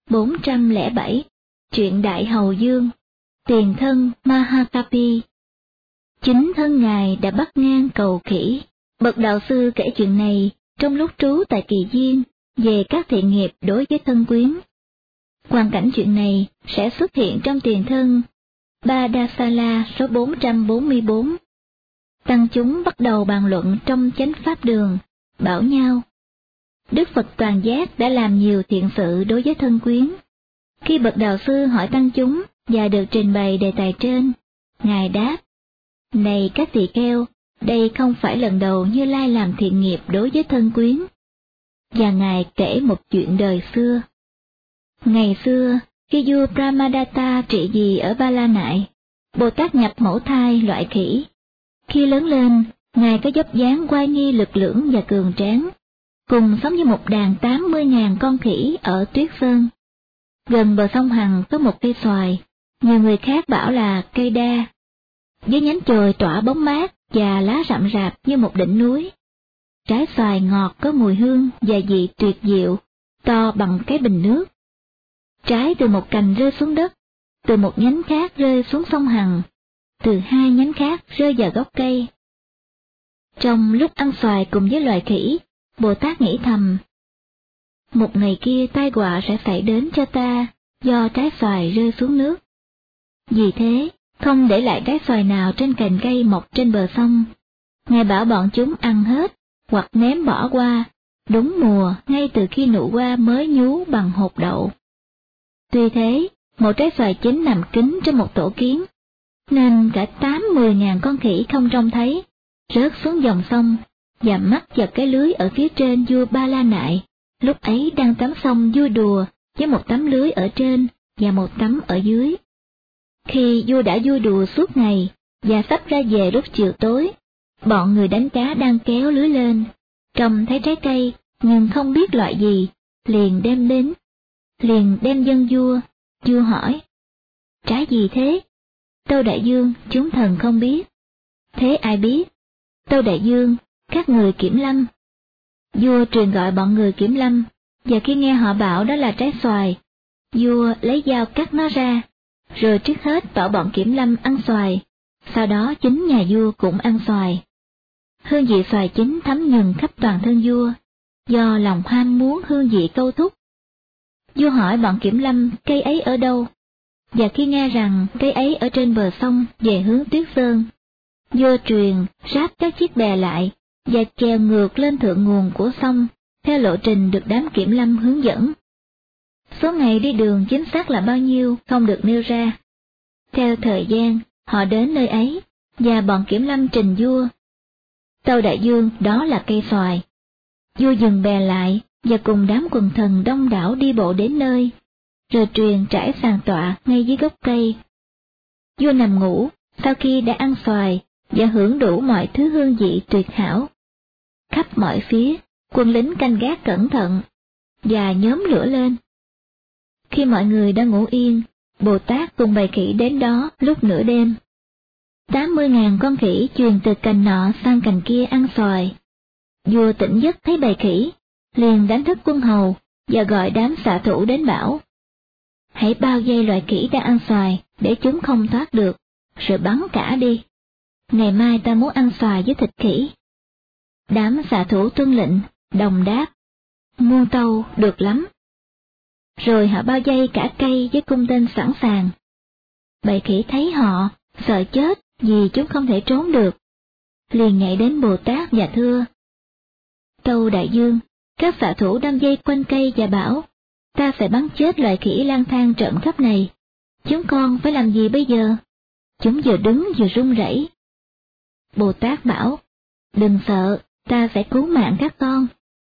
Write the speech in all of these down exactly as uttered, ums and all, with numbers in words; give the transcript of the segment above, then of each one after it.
bốn trăm lẻ bảy, chuyện Đại Hầu Dương, tiền thân Mahakapi. Chính thân Ngài đã bắt ngang cầu khỉ. Bậc đạo sư kể chuyện này trong lúc trú tại Kỳ Viên về các thiện nghiệp đối với thân quyến. Hoàn cảnh chuyện này sẽ xuất hiện trong tiền thân Badasala số bốn trăm bốn mươi bốn. Tăng chúng bắt đầu bàn luận trong chánh pháp đường, bảo nhau. Đức Phật Toàn Giác đã làm nhiều thiện sự đối với thân quyến. Khi bậc đạo sư hỏi tăng chúng và được trình bày đề tài trên, Ngài đáp: Này các tỳ kheo, đây không phải lần đầu Như Lai làm thiện nghiệp đối với thân quyến. Và Ngài kể một chuyện đời xưa. Ngày xưa, khi vua Brahmadatta trị vì ở Ba La Nại, Bồ Tát nhập mẫu thai loại khỉ. Khi lớn lên, Ngài có vóc dáng oai nghi lực lưỡng và cường tráng, cùng sống với một đàn tám mươi ngàn con khỉ ở Tuyết Sơn. Gần bờ sông Hằng có một cây xoài, nhiều người khác bảo là cây đa, với nhánh chồi tỏa bóng mát và lá rậm rạp như một đỉnh núi. Trái xoài ngọt có mùi hương và vị tuyệt diệu, to bằng cái bình nước. Trái từ một cành rơi xuống đất, từ một nhánh khác rơi xuống sông Hằng, từ hai nhánh khác rơi vào gốc cây. Trong lúc ăn xoài cùng với loài khỉ, Bồ Tát nghĩ thầm: một ngày kia tai họa sẽ xảy đến cho ta do trái xoài rơi xuống nước. Vì thế, không để lại trái xoài nào trên cành cây mọc trên bờ sông, Ngài bảo bọn chúng ăn hết hoặc ném bỏ qua, đúng mùa ngay từ khi nụ hoa mới nhú bằng hột đậu. Tuy thế, một trái xoài chín nằm kín trong một tổ kiến, nên cả tám mươi ngàn con khỉ không trông thấy, rớt xuống dòng sông và mắc vào cái lưới ở phía trên vua Ba La Nại, lúc ấy đang tắm sông vui đùa với một tấm lưới ở trên và một tấm ở dưới. Khi vua đã vui đùa suốt ngày và sắp ra về lúc chiều tối, bọn người đánh cá đang kéo lưới lên, trông thấy trái cây nhưng không biết loại gì, liền đem đến, liền đem dâng vua. Vua hỏi: Trái gì thế? Tâu đại vương, chúng thần không biết. Thế ai biết? Tâu đại vương, các người kiểm lâm. Vua truyền gọi bọn người kiểm lâm, và khi nghe họ bảo đó là trái xoài, vua lấy dao cắt nó ra, rồi trước hết bảo bọn kiểm lâm ăn xoài, sau đó chính nhà vua cũng ăn xoài. Hương vị xoài chín thấm nhuần khắp toàn thân vua, do lòng ham muốn hương vị câu thúc. Vua hỏi bọn kiểm lâm cây ấy ở đâu, và khi nghe rằng cây ấy ở trên bờ sông về hướng Tuyết Sơn, vua truyền ráp các chiếc bè lại và chèo ngược lên thượng nguồn của sông theo lộ trình được đám kiểm lâm hướng dẫn. Số ngày đi đường chính xác là bao nhiêu không được nêu ra. Theo thời gian, họ đến nơi ấy, và bọn kiểm lâm trình vua: Tâu đại vương, đó là cây xoài. Vua dừng bè lại và cùng đám quần thần đông đảo đi bộ đến nơi, rồi truyền trải sàn tọa ngay dưới gốc cây. Vua nằm ngủ sau khi đã ăn xoài và hưởng đủ mọi thứ hương vị tuyệt hảo. Khắp mọi phía, quân lính canh gác cẩn thận và nhóm lửa lên. Khi mọi người đang ngủ yên, Bồ Tát cùng bầy khỉ đến đó lúc nửa đêm. Tám mươi ngàn con khỉ truyền từ cành nọ sang cành kia ăn xoài. Vua tỉnh giấc thấy bầy khỉ, liền đánh thức quân hầu và gọi đám xạ thủ đến bảo: Hãy bao vây loài khỉ đang ăn xoài để chúng không thoát được, rồi bắn cả đi. Ngày mai ta muốn ăn xoài với thịt khỉ. Đám xạ thủ tuân lệnh, đồng đáp: Muôn tâu, được lắm. Rồi họ bao vây cả cây với cung tên sẵn sàng. Bầy khỉ thấy họ, sợ chết vì chúng không thể trốn được, liền nhảy đến Bồ Tát và thưa: Tâu đại vương, các xạ thủ đang vây quanh cây và bảo: Ta phải bắn chết loài khỉ lang thang trộm cắp này. Chúng con phải làm gì bây giờ? Chúng vừa đứng vừa run rẩy. Bồ Tát bảo: Đừng sợ, ta sẽ cứu mạng các con.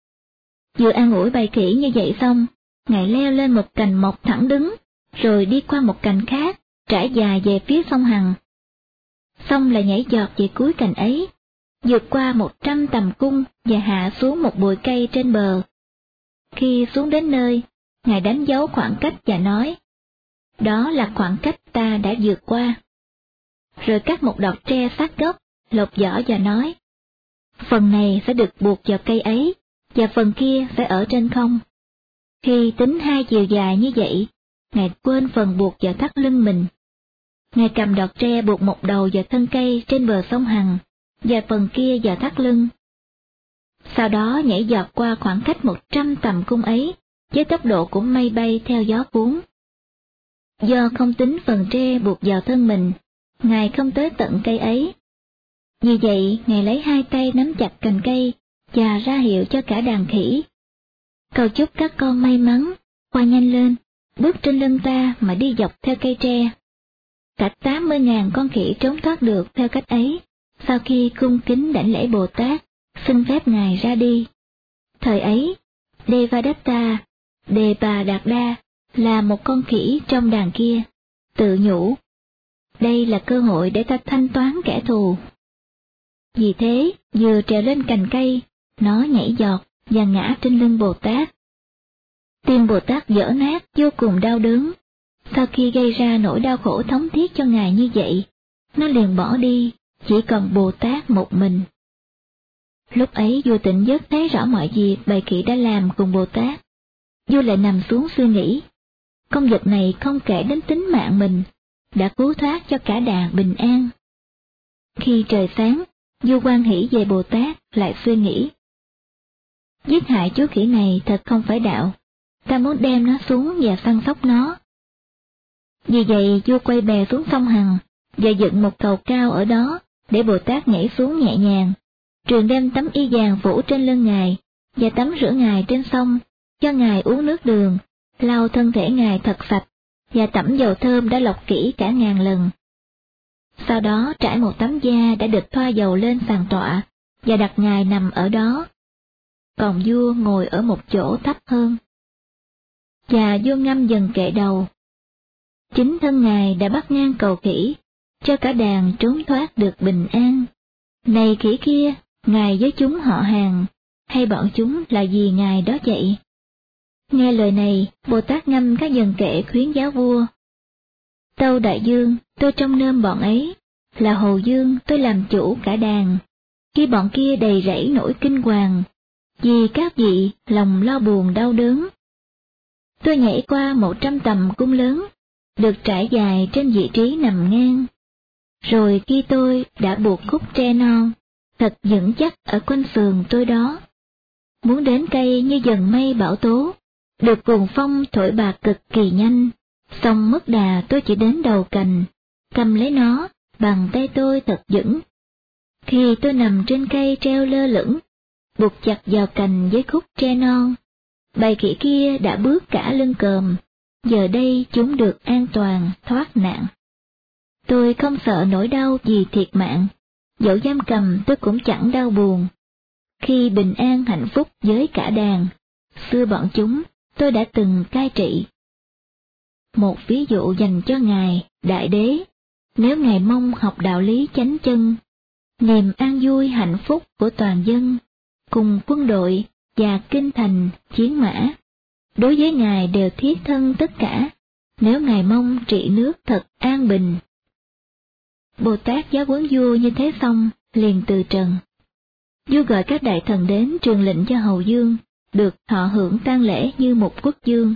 Vừa an ủi bầy khỉ như vậy xong, Ngài leo lên một cành mọc thẳng đứng, rồi đi qua một cành khác, trải dài về phía sông Hằng. Xong lại nhảy giọt về cuối cành ấy, vượt qua một trăm tầm cung và hạ xuống một bụi cây trên bờ. Khi xuống đến nơi, Ngài đánh dấu khoảng cách và nói: Đó là khoảng cách ta đã vượt qua. Rồi cắt một đọt tre sát gốc, lột vỏ và nói: Phần này sẽ được buộc vào cây ấy, và phần kia sẽ ở trên không. Khi tính hai chiều dài như vậy, Ngài quên phần buộc vào thắt lưng mình. Ngài cầm đọt tre buộc một đầu vào thân cây trên bờ sông Hằng, và phần kia vào thắt lưng. Sau đó nhảy giọt qua khoảng cách một trăm tầm cung ấy, với tốc độ của mây bay theo gió cuốn. Do không tính phần tre buộc vào thân mình, Ngài không tới tận cây ấy. Vì vậy, Ngài lấy hai tay nắm chặt cành cây, và ra hiệu cho cả đàn khỉ. Cầu chúc các con may mắn, khoa nhanh lên, bước trên lưng ta mà đi dọc theo cây tre. Cả tám mươi ngàn con khỉ trốn thoát được theo cách ấy, sau khi cung kính đảnh lễ Bồ Tát, xin phép Ngài ra đi. Thời ấy, Devadatta, Đề Bà Đạt Đa, là một con khỉ trong đàn kia, tự nhủ: đây là cơ hội để ta thanh toán kẻ thù. Vì thế, vừa trèo lên cành cây, nó nhảy giọt và ngã trên lưng Bồ Tát. Tim Bồ Tát vỡ nát vô cùng đau đớn. Sau khi gây ra nỗi đau khổ thống thiết cho Ngài như vậy, nó liền bỏ đi, chỉ còn Bồ Tát một mình. Lúc ấy vua Tịnh Giấc thấy rõ mọi việc bầy khỉ đã làm cùng Bồ Tát. Vua lại nằm xuống suy nghĩ, công việc này không kể đến tính mạng mình, đã cứu thoát cho cả đàn bình an. Khi trời sáng, vua hoan hỷ về Bồ Tát, lại suy nghĩ: giết hại chú khỉ này thật không phải đạo, ta muốn đem nó xuống và săn sóc nó. Vì vậy vua quay bè xuống sông Hằng, và dựng một cầu cao ở đó, để Bồ Tát nhảy xuống nhẹ nhàng. Truyền đem tấm y vàng phủ trên lưng Ngài, và tắm rửa Ngài trên sông, cho Ngài uống nước đường, lau thân thể Ngài thật sạch, và tẩm dầu thơm đã lọc kỹ cả ngàn lần. Sau đó trải một tấm da đã được thoa dầu lên sàn tọa, và đặt Ngài nằm ở đó. Còn vua ngồi ở một chỗ thấp hơn. Và vua ngâm dần kệ đầu. Chính thân Ngài đã bắt ngang cầu khỉ, cho cả đàn trốn thoát được bình an. Này khỉ kia, Ngài với chúng họ hàng, hay bọn chúng là gì Ngài đó vậy? Nghe lời này, Bồ Tát ngâm các dần kệ khuyến giáo vua. Tâu đại dương, tôi trông nơm bọn ấy, là Hồ Dương tôi làm chủ cả đàn. Khi bọn kia đầy rẫy nỗi kinh hoàng, vì các vị lòng lo buồn đau đớn. Tôi nhảy qua một trăm tầm cung lớn, được trải dài trên vị trí nằm ngang. Rồi khi tôi đã buộc khúc tre non, thật vững chắc ở quanh sườn tôi đó. Muốn đến cây như dần mây bão tố, được cuồng phong thổi bạc cực kỳ nhanh, xong mất đà tôi chỉ đến đầu cành, cầm lấy nó bằng tay tôi thật vững. Khi tôi nằm trên cây treo lơ lửng, buộc chặt vào cành với khúc tre non, bầy khỉ kia đã bước cả lưng còm, giờ đây chúng được an toàn thoát nạn. Tôi không sợ nỗi đau vì thiệt mạng, dẫu giam cầm tôi cũng chẳng đau buồn. Khi bình an hạnh phúc với cả đàn, xưa bọn chúng tôi đã từng cai trị. Một ví dụ dành cho Ngài, Đại Đế, nếu Ngài mong học đạo lý chánh chân, niềm an vui hạnh phúc của toàn dân, cùng quân đội và kinh thành, chiến mã, đối với Ngài đều thiết thân tất cả, nếu Ngài mong trị nước thật an bình. Bồ Tát giáo huấn vua như thế xong, liền từ trần. Vua gọi các đại thần đến truyền lệnh cho Hầu Dương, được thọ hưởng tang lễ như một quốc dương.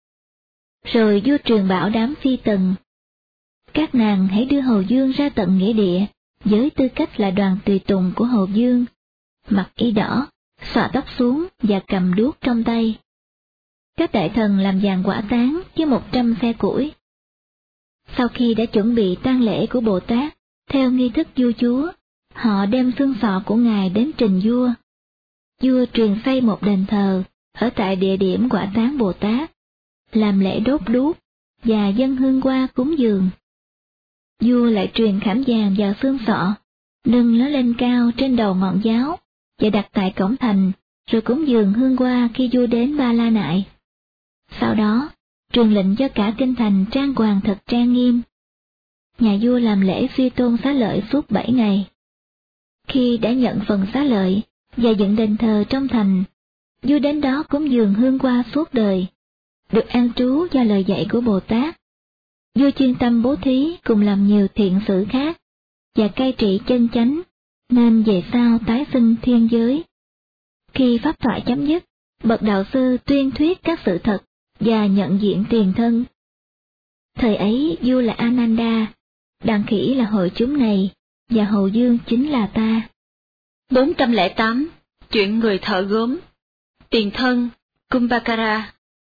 Rồi vua truyền bảo đám phi tần: các nàng hãy đưa Hầu Dương ra tận nghĩa địa, với tư cách là đoàn tùy tùng của Hầu Dương, mặc y đỏ, xõa tóc xuống và cầm đuốc trong tay. Các đại thần làm dàn quả táng với một trăm xe củi. Sau khi đã chuẩn bị tang lễ của Bồ Tát, theo nghi thức vua chúa, họ đem xương sọ của Ngài đến trình vua. Vua truyền xây một đền thờ ở tại địa điểm quả táng Bồ Tát, làm lễ đốt đuốc và dâng hương hoa cúng dường. Vua lại truyền khảm vàng vào xương sọ, nâng nó lên cao trên đầu ngọn giáo và đặt tại cổng thành, rồi cúng dường hương hoa khi vua đến Ba La Nại. Sau đó, truyền lệnh cho cả kinh thành trang hoàng thật trang nghiêm. Nhà vua làm lễ suy tôn xá lợi suốt bảy ngày. Khi đã nhận phần xá lợi và dựng đền thờ trong thành, vua đến đó cúng dường hương hoa suốt đời, được an trú do lời dạy của Bồ Tát. Vua chuyên tâm bố thí cùng làm nhiều thiện sự khác, và cai trị chân chánh, nên về sau tái sinh thiên giới. Khi pháp thoại chấm dứt, bậc đạo sư tuyên thuyết các sự thật và nhận diện tiền thân. Thời ấy vua là Ananda, đàn khỉ là hội chúng này, và hầu dương chính là ta. bốn trăm lẻ tám. Chuyện người thợ gốm. Tiền thân, Kumbhakara.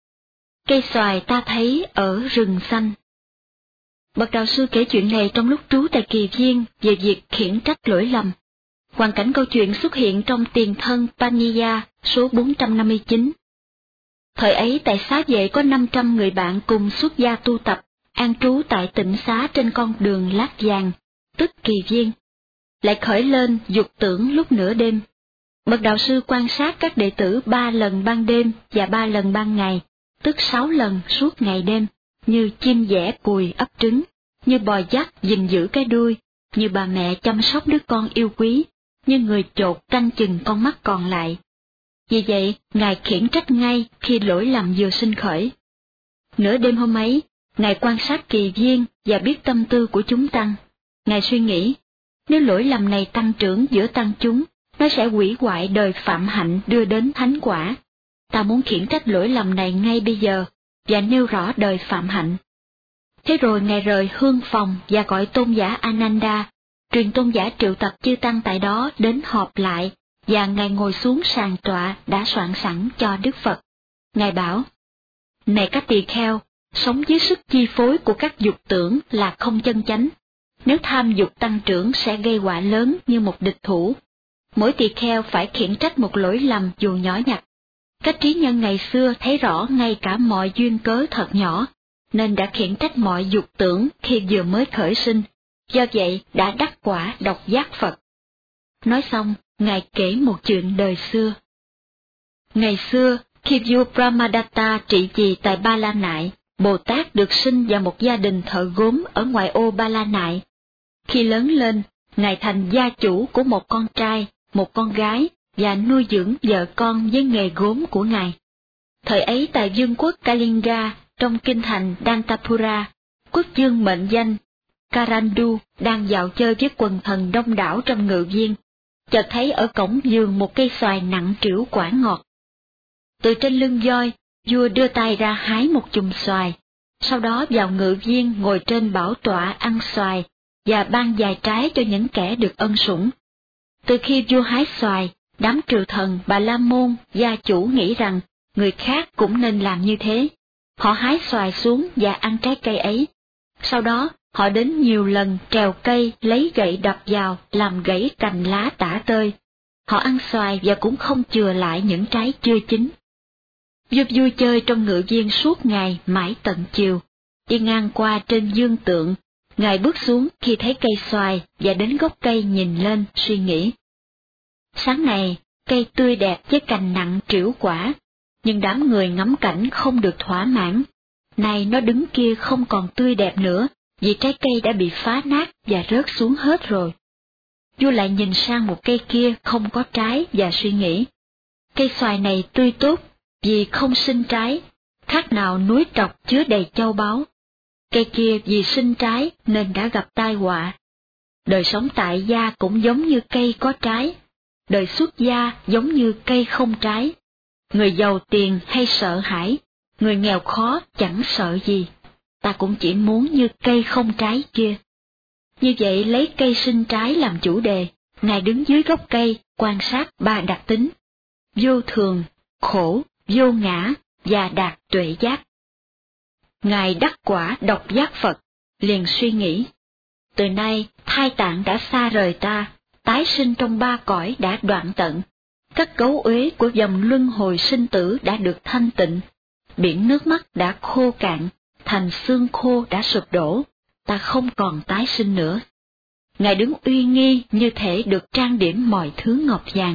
Cây xoài ta thấy ở rừng xanh. Bậc đạo sư kể chuyện này trong lúc trú tại Kỳ Viên về việc khiển trách lỗi lầm. Hoàn cảnh câu chuyện xuất hiện trong Tiền thân Paniya số bốn trăm năm mươi chín. Thời ấy tại xá vệ có năm trăm người bạn cùng xuất gia tu tập, an trú tại tịnh xá trên con đường Lát Vàng, tức Kỳ Viên. Lại khởi lên dục tưởng lúc nửa đêm. Bậc đạo sư quan sát các đệ tử ba lần ban đêm và ba lần ban ngày, tức sáu lần suốt ngày đêm, như chim dẻ cùi ấp trứng, như bò dắt gìn giữ cái đuôi, như bà mẹ chăm sóc đứa con yêu quý, như người chột canh chừng con mắt còn lại. Vì vậy, Ngài khiển trách ngay khi lỗi lầm vừa sinh khởi. Nửa đêm hôm ấy, Ngài quan sát Kỳ Viên và biết tâm tư của chúng tăng. Ngài suy nghĩ, nếu lỗi lầm này tăng trưởng giữa tăng chúng, nó sẽ hủy hoại đời phạm hạnh đưa đến thánh quả. Ta muốn khiển trách lỗi lầm này ngay bây giờ, và nêu rõ đời phạm hạnh. Thế rồi Ngài rời hương phòng và gọi tôn giả Ananda, truyền tôn giả triệu tập chư tăng tại đó đến họp lại, và Ngài ngồi xuống sàn tọa đã soạn sẵn cho Đức Phật. Ngài bảo, này các tỳ kheo, sống dưới sức chi phối của các dục tưởng là không chân chánh. Nếu tham dục tăng trưởng sẽ gây họa lớn như một địch thủ. Mỗi tỳ kheo phải khiển trách một lỗi lầm dù nhỏ nhặt. Các trí nhân ngày xưa thấy rõ ngay cả mọi duyên cớ thật nhỏ, nên đã khiển trách mọi dục tưởng khi vừa mới khởi sinh, do vậy đã đắc quả độc giác Phật. Nói xong, Ngài kể một chuyện đời xưa. Ngày xưa, khi vua Brahmadatta trị vì tại Ba La Nại, Bồ Tát được sinh vào một gia đình thợ gốm ở ngoại ô Ba La Nại. Khi lớn lên, Ngài thành gia chủ của một con trai, một con gái, và nuôi dưỡng vợ con với nghề gốm của Ngài. Thời ấy tại vương quốc Kalinga, trong kinh thành Dantapura, quốc vương mệnh danh Karandu đang dạo chơi với quần thần đông đảo trong ngự viên, chợt thấy ở cổng vườn một cây xoài nặng trĩu quả ngọt. Từ trên lưng voi, vua đưa tay ra hái một chùm xoài, sau đó vào ngự viên ngồi trên bảo tọa ăn xoài, và ban vài trái cho những kẻ được ân sủng. Từ khi vua hái xoài, đám triều thần Bà La Môn, gia chủ nghĩ rằng người khác cũng nên làm như thế. Họ hái xoài xuống và ăn trái cây ấy. Sau đó, họ đến nhiều lần trèo cây lấy gậy đập vào làm gãy cành lá tả tơi. Họ ăn xoài và cũng không chừa lại những trái chưa chín. Vua vui chơi trong ngự viên suốt ngày mãi tận chiều. Đi ngang qua trên dương tượng, Ngài bước xuống khi thấy cây xoài và đến gốc cây nhìn lên suy nghĩ. Sáng này, cây tươi đẹp với cành nặng trĩu quả, nhưng đám người ngắm cảnh không được thỏa mãn. Nay nó đứng kia không còn tươi đẹp nữa, vì trái cây đã bị phá nát và rớt xuống hết rồi. Vua lại nhìn sang một cây kia không có trái và suy nghĩ. Cây xoài này tươi tốt, vì không sinh trái, khác nào núi trọc chứa đầy châu báu. Cây kia vì sinh trái nên đã gặp tai họa. Đời sống tại gia cũng giống như cây có trái, đời xuất gia giống như cây không trái. Người giàu tiền hay sợ hãi, người nghèo khó chẳng sợ gì. Ta cũng chỉ muốn như cây không trái kia. Như vậy lấy cây sinh trái làm chủ đề, Ngài đứng dưới gốc cây quan sát ba đặc tính: vô thường, khổ, vô ngã và đạt tuệ giác. Ngài đắc quả độc giác Phật, liền suy nghĩ, từ nay thai tạng đã xa rời ta, tái sinh trong ba cõi đã đoạn tận, các cấu uế của dòng luân hồi sinh tử đã được thanh tịnh, biển nước mắt đã khô cạn, thành xương khô đã sụp đổ, ta không còn tái sinh nữa. Ngài đứng uy nghi như thể được trang điểm mọi thứ ngọc vàng.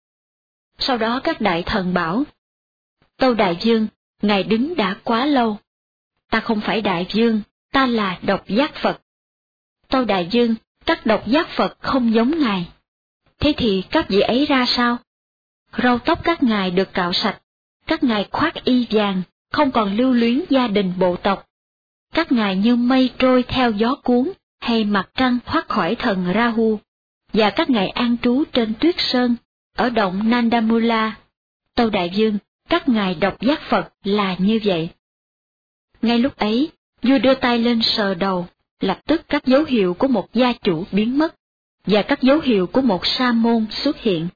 Sau đó các đại thần bảo, Tâu Đại Vương, Ngài đứng đã quá lâu. Ta không phải Đại Vương, ta là độc giác Phật. Tâu Đại Vương, các độc giác Phật không giống Ngài. Thế thì các vị ấy ra sao? Râu tóc các ngài được cạo sạch, các ngài khoác y vàng, không còn lưu luyến gia đình bộ tộc. Các ngài như mây trôi theo gió cuốn, hay mặt trăng thoát khỏi thần Rahu, và các ngài an trú trên tuyết sơn, ở động Nandamula. Tâu Đại Vương, các ngài độc giác Phật là như vậy. Ngay lúc ấy, vua đưa tay lên sờ đầu, lập tức các dấu hiệu của một gia chủ biến mất, và các dấu hiệu của một sa môn xuất hiện.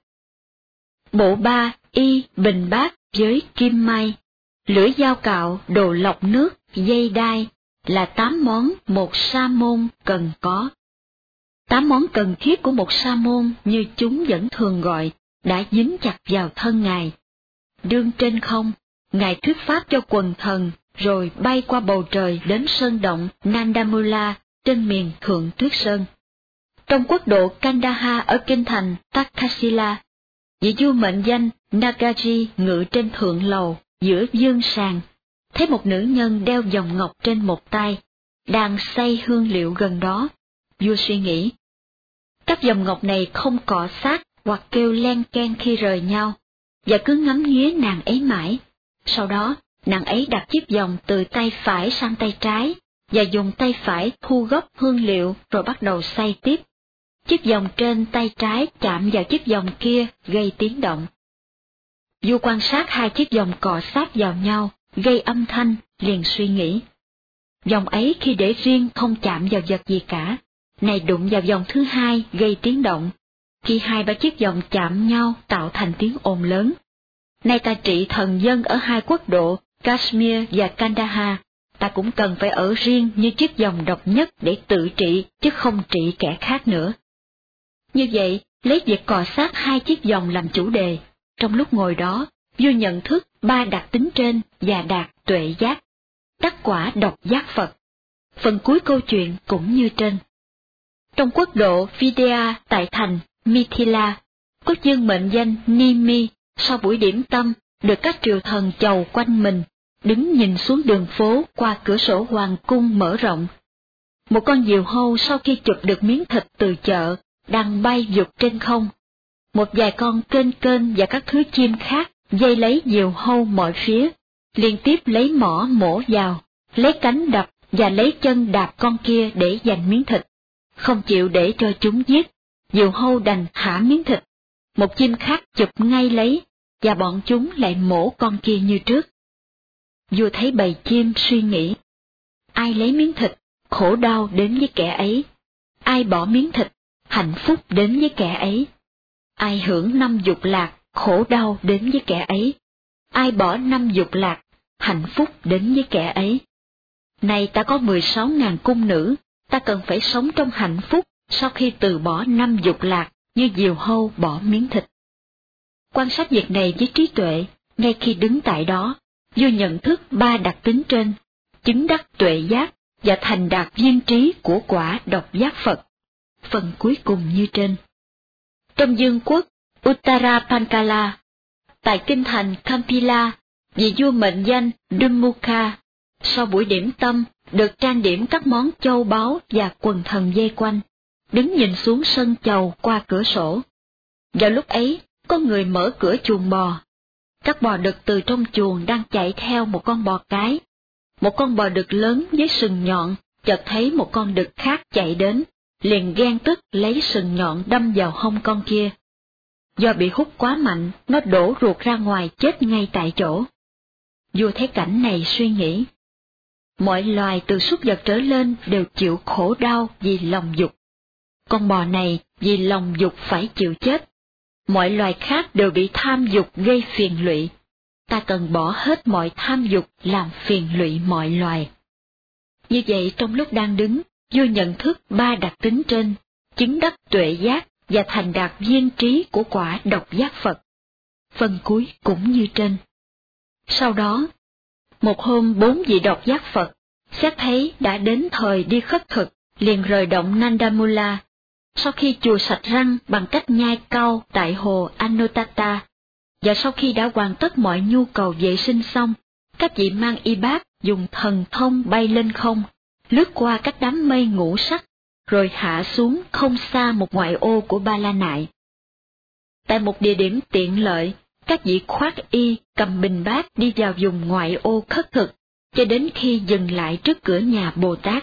Bộ ba y bình bát với kim may, lưỡi dao cạo, đồ lọc nước, dây đai là tám món một sa môn cần có. Tám món cần thiết của một sa môn như chúng vẫn thường gọi đã dính chặt vào thân ngài. Đương trên không, ngài thuyết pháp cho quần thần, rồi bay qua bầu trời đến sơn động Nandamula trên miền Thượng Tuyết Sơn. Trong quốc độ Kandahar ở kinh thành Takshila, vị vua mệnh danh Nagaji ngự trên thượng lầu giữa dương sàn, thấy một nữ nhân đeo vòng ngọc trên một tay, đang xay hương liệu gần đó. Vua suy nghĩ, các vòng ngọc này không cọ sát hoặc kêu len ken khi rời nhau, và cứ ngắm nghía nàng ấy mãi. Sau đó, nàng ấy đặt chiếc vòng từ tay phải sang tay trái, và dùng tay phải thu gốc hương liệu rồi bắt đầu xay tiếp. Chiếc vòng trên tay trái chạm vào chiếc vòng kia gây tiếng động. Vua quan sát hai chiếc vòng cọ sát vào nhau, gây âm thanh, liền suy nghĩ. Vòng ấy khi để riêng không chạm vào vật gì cả, này đụng vào vòng thứ hai gây tiếng động. Khi hai ba chiếc vòng chạm nhau tạo thành tiếng ồn lớn. Nay ta trị thần dân ở hai quốc độ, Kashmir và Kandahar, ta cũng cần phải ở riêng như chiếc vòng độc nhất để tự trị, chứ không trị kẻ khác nữa. Như vậy, lấy việc cọ sát hai chiếc vòng làm chủ đề, trong lúc ngồi đó, vua nhận thức ba đặc tính trên và đạt tuệ giác, đắc quả độc giác Phật. Phần cuối câu chuyện cũng như trên. Trong quốc độ Vidya tại thành Mithila, có dương mệnh danh Nimi, sau buổi điểm tâm, được các triều thần chầu quanh mình, đứng nhìn xuống đường phố qua cửa sổ hoàng cung mở rộng. Một con diều hâu sau khi chụp được miếng thịt từ chợ, đang bay vụt trên không. Một vài con kênh kênh và các thứ chim khác dây lấy diều hâu mọi phía, liên tiếp lấy mỏ mổ vào, lấy cánh đập và lấy chân đạp con kia để giành miếng thịt. Không chịu để cho chúng giết, diều hâu đành thả miếng thịt. Một chim khác chụp ngay lấy, và bọn chúng lại mổ con kia như trước. Vua thấy bầy chim suy nghĩ, ai lấy miếng thịt, khổ đau đến với kẻ ấy. Ai bỏ miếng thịt, hạnh phúc đến với kẻ ấy. Ai hưởng năm dục lạc, khổ đau đến với kẻ ấy. Ai bỏ năm dục lạc, hạnh phúc đến với kẻ ấy. Này ta có mười sáu ngàn cung nữ, ta cần phải sống trong hạnh phúc sau khi từ bỏ năm dục lạc như diều hâu bỏ miếng thịt. Quan sát việc này với trí tuệ, ngay khi đứng tại đó, vua nhận thức ba đặc tính trên, chứng đắc tuệ giác và thành đạt viên trí của quả độc giác Phật. Phần cuối cùng như trên. Trong dương quốc Uttara Pankala, tại kinh thành Kampila, vị vua mệnh danh Dumukha, sau buổi điểm tâm, được trang điểm các món châu báu và quần thần vây quanh, đứng nhìn xuống sân chầu qua cửa sổ. Vào lúc ấy, có người mở cửa chuồng bò. Các bò đực từ trong chuồng đang chạy theo một con bò cái. Một con bò đực lớn với sừng nhọn, chợt thấy một con đực khác chạy đến, liền ghen tức lấy sừng nhọn đâm vào hông con kia. Do bị hút quá mạnh, nó đổ ruột ra ngoài chết ngay tại chỗ. Vua thấy cảnh này suy nghĩ. Mọi loài từ súc vật trở lên đều chịu khổ đau vì lòng dục. Con bò này vì lòng dục phải chịu chết. Mọi loài khác đều bị tham dục gây phiền lụy. Ta cần bỏ hết mọi tham dục làm phiền lụy mọi loài. Như vậy trong lúc đang đứng, vua nhận thức ba đặc tính trên, chứng đắc tuệ giác và thành đạt viên trí của quả độc giác Phật. Phần cuối cũng như trên. Sau đó, một hôm bốn vị độc giác Phật, xét thấy đã đến thời đi khất thực, liền rời động Nandamula. Sau khi chùa sạch răng bằng cách nhai cau tại hồ Anotata, và sau khi đã hoàn tất mọi nhu cầu vệ sinh xong, các vị mang y bát dùng thần thông bay lên không, lướt qua các đám mây ngũ sắc, rồi hạ xuống không xa một ngoại ô của Ba La Nại. Tại một địa điểm tiện lợi, các vị khoác y cầm bình bát đi vào vùng ngoại ô khất thực, cho đến khi dừng lại trước cửa nhà Bồ Tát.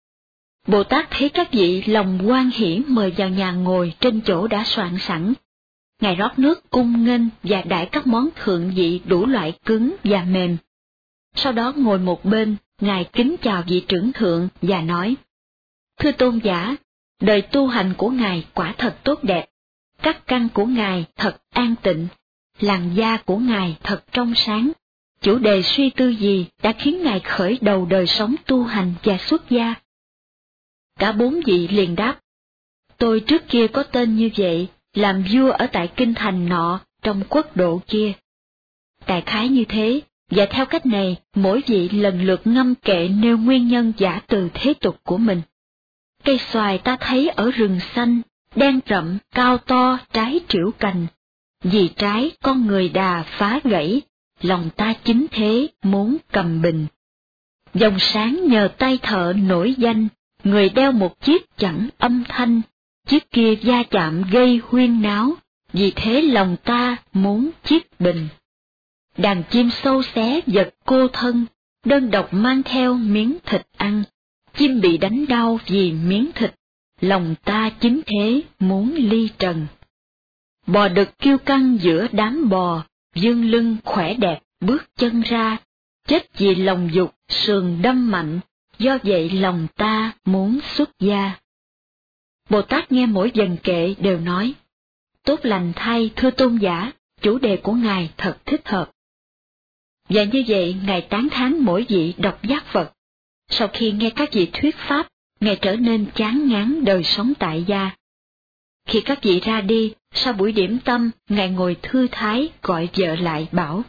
Bồ Tát thấy các vị lòng hoan hỉ mời vào nhà ngồi trên chỗ đã soạn sẵn. Ngài rót nước cung nghênh và đãi các món thượng vị đủ loại cứng và mềm. Sau đó ngồi một bên, Ngài kính chào vị trưởng thượng và nói: Thưa tôn giả, đời tu hành của Ngài quả thật tốt đẹp, các căn của Ngài thật an tịnh, làn da của Ngài thật trong sáng. Chủ đề suy tư gì đã khiến Ngài khởi đầu đời sống tu hành và xuất gia? Cả bốn vị liền đáp: Tôi trước kia có tên như vậy, làm vua ở tại kinh thành nọ trong quốc độ kia. Đại khái như thế, và theo cách này, mỗi vị lần lượt ngâm kệ nêu nguyên nhân giả từ thế tục của mình. Cây xoài ta thấy ở rừng xanh, đen rậm, cao to, trái trĩu cành. Vì trái con người đà phá gãy, lòng ta chính thế muốn cầm bình. Dòng sáng nhờ tay thợ nổi danh, người đeo một chiếc chẳng âm thanh, chiếc kia va chạm gây huyên náo, vì thế lòng ta muốn chiếc bình. Đàn chim sâu xé vật cô thân, đơn độc mang theo miếng thịt ăn, chim bị đánh đau vì miếng thịt, lòng ta chính thế muốn ly trần. Bò đực kiêu căng giữa đám bò, dương lưng khỏe đẹp bước chân ra, chết vì lòng dục sườn đâm mạnh, do vậy lòng ta muốn xuất gia. Bồ Tát nghe mỗi dần kệ đều nói: Tốt lành thay thưa tôn giả, chủ đề của Ngài thật thích hợp. Và như vậy Ngài tán thán mỗi vị độc giác Phật. Sau khi nghe các vị thuyết pháp, Ngài trở nên chán ngán đời sống tại gia. Khi các vị ra đi, sau buổi điểm tâm, Ngài ngồi thư thái gọi vợ lại bảo: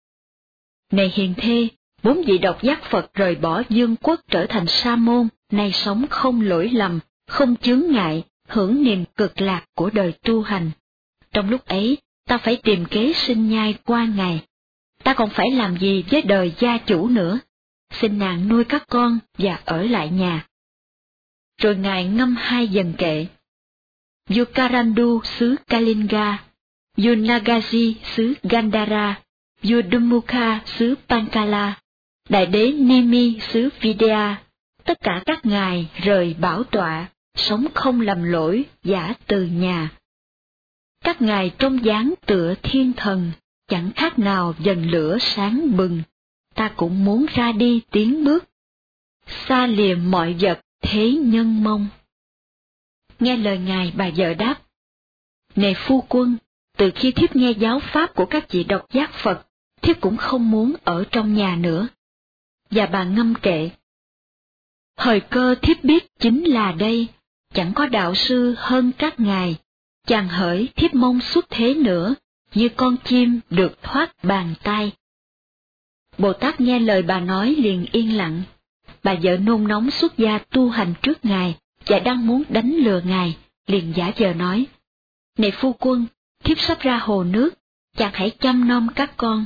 Này hiền thê, bốn vị độc giác Phật rời bỏ vương quốc trở thành sa môn, nay sống không lỗi lầm, không chướng ngại, hưởng niềm cực lạc của đời tu hành. Trong lúc ấy, ta phải tìm kế sinh nhai qua ngày. Ta còn phải làm gì với đời gia chủ nữa? Xin nàng nuôi các con và ở lại nhà. Rồi Ngài ngâm hai dần kệ. Vua Karandu xứ Kalinga, vua Nagaji xứ Gandhara, vua Dumukha xứ Pankala, đại đế Nimi xứ Vidya, tất cả các ngài rời bảo tọa, sống không lầm lỗi, giả từ nhà. Các ngài trong dáng tựa thiên thần, chẳng khác nào dần lửa sáng bừng, ta cũng muốn ra đi tiến bước. Xa lìa mọi vật thế nhân mong. Nghe lời Ngài, bà vợ đáp: Này phu quân, từ khi thiếp nghe giáo pháp của các vị độc giác Phật, thiếp cũng không muốn ở trong nhà nữa. Và bà ngâm kệ: Thời cơ thiếp biết chính là đây, chẳng có đạo sư hơn các ngài, chàng hỡi thiếp mong xuất thế nữa, như con chim được thoát bàn tay. Bồ Tát nghe lời bà nói liền yên lặng. Bà vợ nôn nóng xuất gia tu hành trước Ngài, và đang muốn đánh lừa Ngài, liền giả vờ nói: Này phu quân, thiếp sắp ra hồ nước, chàng hãy chăm nom các con.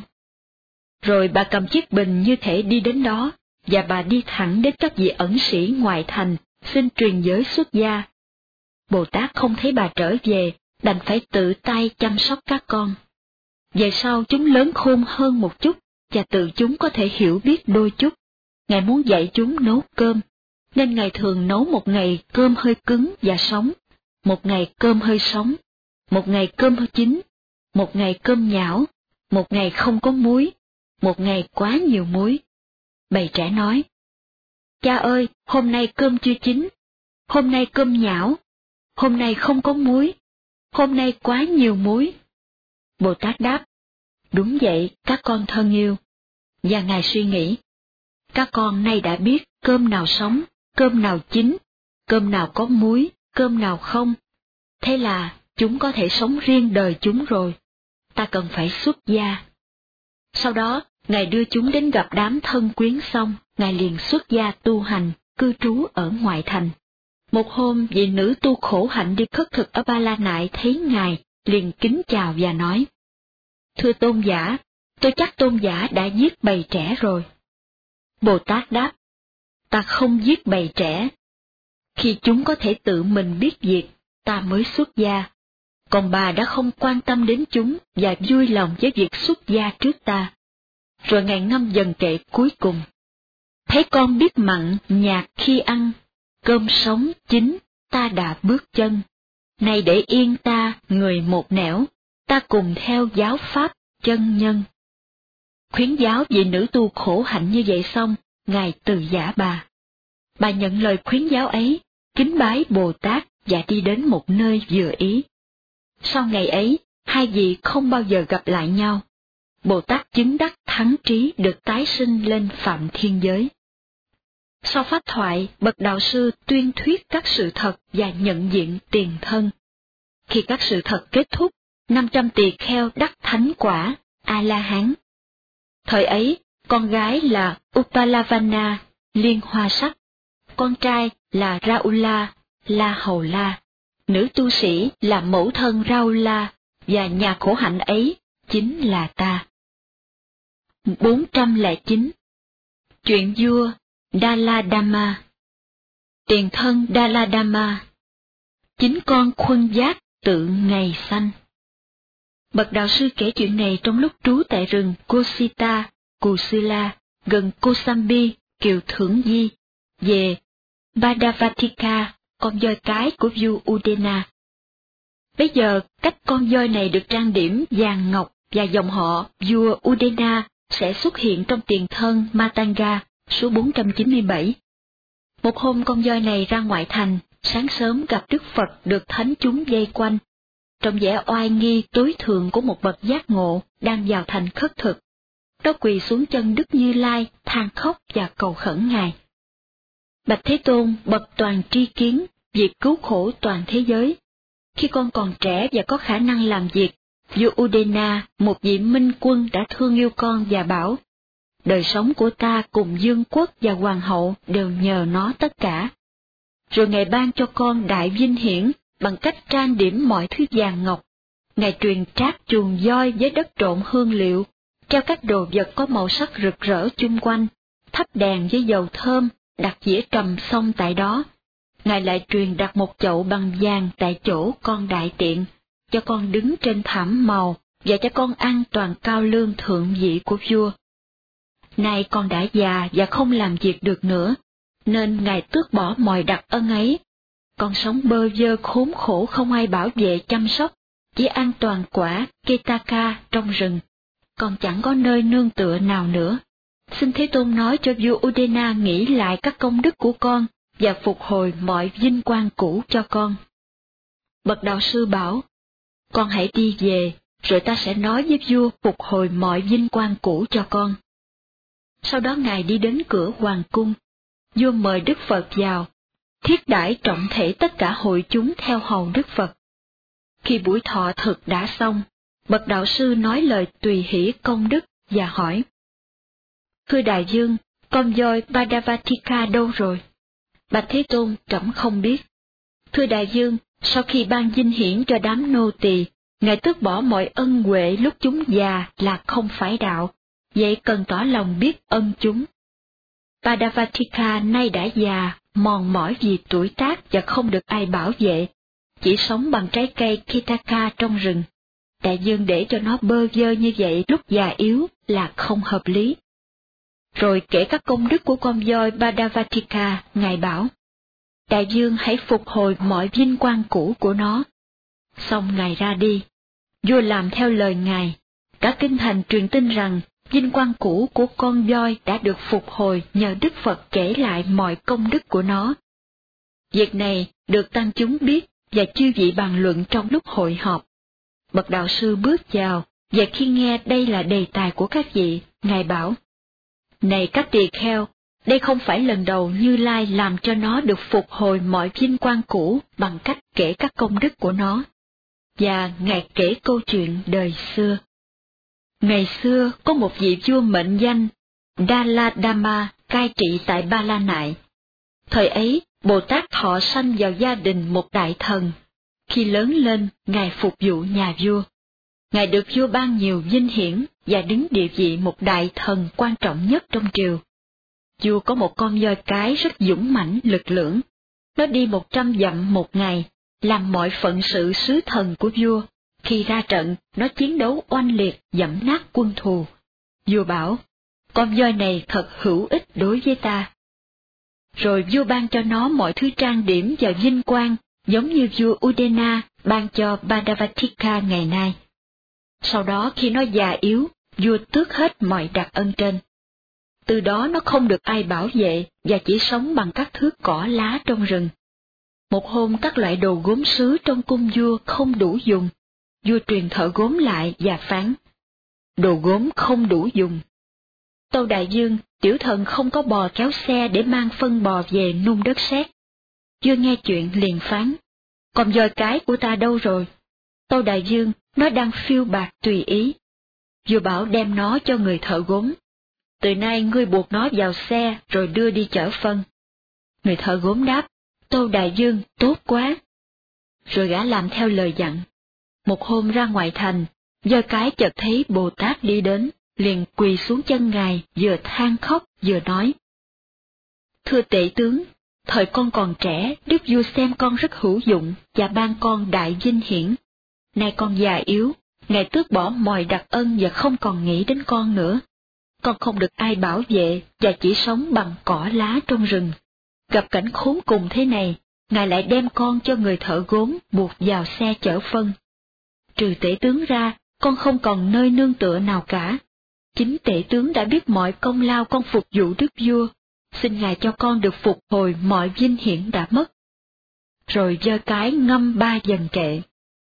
Rồi bà cầm chiếc bình như thể đi đến đó, và bà đi thẳng đến các vị ẩn sĩ ngoại thành, xin truyền giới xuất gia. Bồ Tát không thấy bà trở về, đành phải tự tay chăm sóc các con. Về sau chúng lớn khôn hơn một chút, và tự chúng có thể hiểu biết đôi chút. Ngài muốn dạy chúng nấu cơm, nên Ngài thường nấu một ngày cơm hơi cứng và sống, một ngày cơm hơi sống, một ngày cơm hơi chín, một ngày cơm nhão, một ngày không có muối, một ngày quá nhiều muối. Bầy trẻ nói: Cha ơi, hôm nay cơm chưa chín, hôm nay cơm nhão, hôm nay không có muối, hôm nay quá nhiều muối. Bồ Tát đáp: Đúng vậy, các con thân yêu. Và Ngài suy nghĩ: Các con nay đã biết cơm nào sống, cơm nào chín, cơm nào có muối, cơm nào không. Thế là chúng có thể sống riêng đời chúng rồi. Ta cần phải xuất gia. Sau đó, Ngài đưa chúng đến gặp đám thân quyến xong, Ngài liền xuất gia tu hành, cư trú ở ngoại thành. Một hôm, vị nữ tu khổ hạnh đi khất thực ở Ba La Nại thấy Ngài, liền kính chào và nói: Thưa tôn giả, tôi chắc tôn giả đã giết bầy trẻ rồi. Bồ Tát đáp: Ta không giết bầy trẻ. Khi chúng có thể tự mình biết việc, ta mới xuất gia. Còn bà đã không quan tâm đến chúng và vui lòng với việc xuất gia trước ta. Rồi Ngài ngâm dần kệ cuối cùng: Thấy con biết mặn, nhạt khi ăn, cơm sống chín, ta đã bước chân. Này để yên ta, người một nẻo, ta cùng theo giáo pháp chân nhân. Khuyến giáo vị nữ tu khổ hạnh như vậy xong, ngài từ giả bà. Bà nhận lời khuyến giáo ấy, kính bái Bồ Tát và đi đến một nơi vừa ý. Sau ngày ấy, hai vị không bao giờ gặp lại nhau. Bồ Tát chứng đắc thắng trí được tái sinh lên phạm thiên giới. Sau pháp thoại, bậc đạo sư tuyên thuyết các sự thật và nhận diện tiền thân. Khi các sự thật kết thúc, năm trăm tỳ kheo đắc thánh quả, A-la-hán. Thời ấy, con gái là Upalavana, liên hoa sắc, con trai là Raula, la hầu la, nữ tu sĩ là mẫu thân Raula, và nhà khổ hạnh ấy chính là ta. bốn trăm lẻ chín. Chuyện vua Daladama. Tiền thân Daladama, chính con khuân giác tự ngày sanh. Bậc đạo sư kể chuyện này trong lúc trú tại rừng Kosita, Kusila, gần Kosambi, Kiều Thưởng Di, về Badavatika, con voi cái của vua Udena. Bây giờ, cách con voi này được trang điểm vàng ngọc và dòng họ vua Udena sẽ xuất hiện trong tiền thân Matanga, số bốn trăm chín mươi bảy. Một hôm con voi này ra ngoại thành, sáng sớm gặp Đức Phật được thánh chúng vây quanh. Trong vẻ oai nghi tối thượng của một bậc giác ngộ đang vào thành khất thực, nó quỳ xuống chân Đức Như Lai, than khóc và cầu khẩn Ngài. Bạch Thế Tôn, bậc toàn tri kiến, việc cứu khổ toàn thế giới. Khi con còn trẻ và có khả năng làm việc, vua Udena, một vị minh quân đã thương yêu con và bảo, đời sống của ta cùng vương quốc và hoàng hậu đều nhờ nó tất cả. Rồi Ngài ban cho con đại vinh hiển bằng cách trang điểm mọi thứ vàng ngọc. Ngài truyền trác chuồng voi với đất trộn hương liệu, treo các đồ vật có màu sắc rực rỡ chung quanh, thắp đèn với dầu thơm, đặt dĩa trầm xong tại đó. Ngài lại truyền đặt một chậu bằng vàng tại chỗ con đại tiện, cho con đứng trên thảm màu và cho con ăn toàn cao lương thượng vị của vua. Nay con đã già và không làm việc được nữa, nên Ngài tước bỏ mọi đặc ân ấy. Con sống bơ vơ khốn khổ không ai bảo vệ chăm sóc, chỉ ăn toàn quả Ketaka trong rừng. Con chẳng có nơi nương tựa nào nữa. Xin Thế Tôn nói cho vua Udena nghĩ lại các công đức của con và phục hồi mọi vinh quang cũ cho con. Bậc đạo sư bảo, con hãy đi về, rồi ta sẽ nói với vua phục hồi mọi vinh quang cũ cho con. Sau đó Ngài đi đến cửa hoàng cung. Vua mời Đức Phật vào, thiết đãi trọng thể tất cả hội chúng theo hầu Đức Phật. Khi buổi thọ thực đã xong, bậc đạo sư nói lời tùy hỷ công đức và hỏi, thưa đại vương, con voi Badavatika đâu rồi? Bạch Thế Tôn, trẫm không biết. Thưa đại vương, sau khi ban vinh hiển cho đám nô tỳ, Ngài tước bỏ mọi ân huệ lúc chúng già là không phải đạo, vậy cần tỏ lòng biết ân chúng. Badavatika nay đã già, mòn mỏi vì tuổi tác và không được ai bảo vệ, chỉ sống bằng trái cây Ketaka trong rừng. Đại vương để cho nó bơ vơ như vậy lúc già yếu là không hợp lý. Rồi kể các công đức của con voi Badavatika, Ngài bảo, đại vương hãy phục hồi mọi vinh quang cũ của nó. Xong Ngài ra đi, vua làm theo lời Ngài. Cả kinh thành truyền tin rằng vinh quang cũ của con voi đã được phục hồi nhờ Đức Phật kể lại mọi công đức của nó. Việc này được tăng chúng biết và chư vị bàn luận trong lúc hội họp. Bậc đạo sư bước vào, và khi nghe đây là đề tài của các vị, Ngài bảo, này các tỳ kheo, đây không phải lần đầu Như Lai làm cho nó được phục hồi mọi vinh quang cũ bằng cách kể các công đức của nó. Và Ngài kể câu chuyện đời xưa. Ngày xưa có một vị vua mệnh danh Daladama cai trị tại Ba La Nại. Thời ấy, Bồ Tát thọ sanh vào gia đình một đại thần. Khi lớn lên, Ngài phục vụ nhà vua. Ngài được vua ban nhiều vinh hiển và đứng địa vị một đại thần quan trọng nhất trong triều. Vua có một con voi cái rất dũng mãnh lực lưỡng. Nó đi một trăm dặm một ngày, làm mọi phận sự sứ thần của vua. Khi ra trận, nó chiến đấu oanh liệt, dẫm nát quân thù. Vua bảo, con voi này thật hữu ích đối với ta. Rồi vua ban cho nó mọi thứ trang điểm và vinh quang, giống như vua Udena ban cho Badavatika ngày nay. Sau đó khi nó già yếu, vua tước hết mọi đặc ân trên. Từ đó nó không được ai bảo vệ và chỉ sống bằng các thước cỏ lá trong rừng. Một hôm các loại đồ gốm sứ trong cung vua không đủ dùng, vua truyền thợ gốm lại và phán: đồ gốm không đủ dùng. Tâu Đại Dương, tiểu thần không có bò kéo xe để mang phân bò về nung đất sét. Vua nghe chuyện liền phán: còn voi cái của ta đâu rồi? Tâu Đại Dương, nó đang phiêu bạt tùy ý. Vua bảo đem nó cho người thợ gốm. Từ nay ngươi buộc nó vào xe rồi đưa đi chở phân. Người thợ gốm đáp: Tâu Đại Dương, tốt quá. Rồi gã làm theo lời dặn. Một hôm ra ngoài thành, voi cái chợt thấy Bồ Tát đi đến, liền quỳ xuống chân ngài, vừa than khóc vừa nói: thưa tể tướng, thời con còn trẻ, đức vua xem con rất hữu dụng và ban con đại vinh hiển. Nay con già yếu, ngài tước bỏ mọi đặc ân và không còn nghĩ đến con nữa. Con không được ai bảo vệ và chỉ sống bằng cỏ lá trong rừng. Gặp cảnh khốn cùng thế này, ngài lại đem con cho người thợ gốm buộc vào xe chở phân. Trừ tể tướng ra, con không còn nơi nương tựa nào cả. Chính tể tướng đã biết mọi công lao con phục vụ đức vua, xin ngài cho con được phục hồi mọi vinh hiển đã mất. Rồi voi cái ngâm ba dần kệ.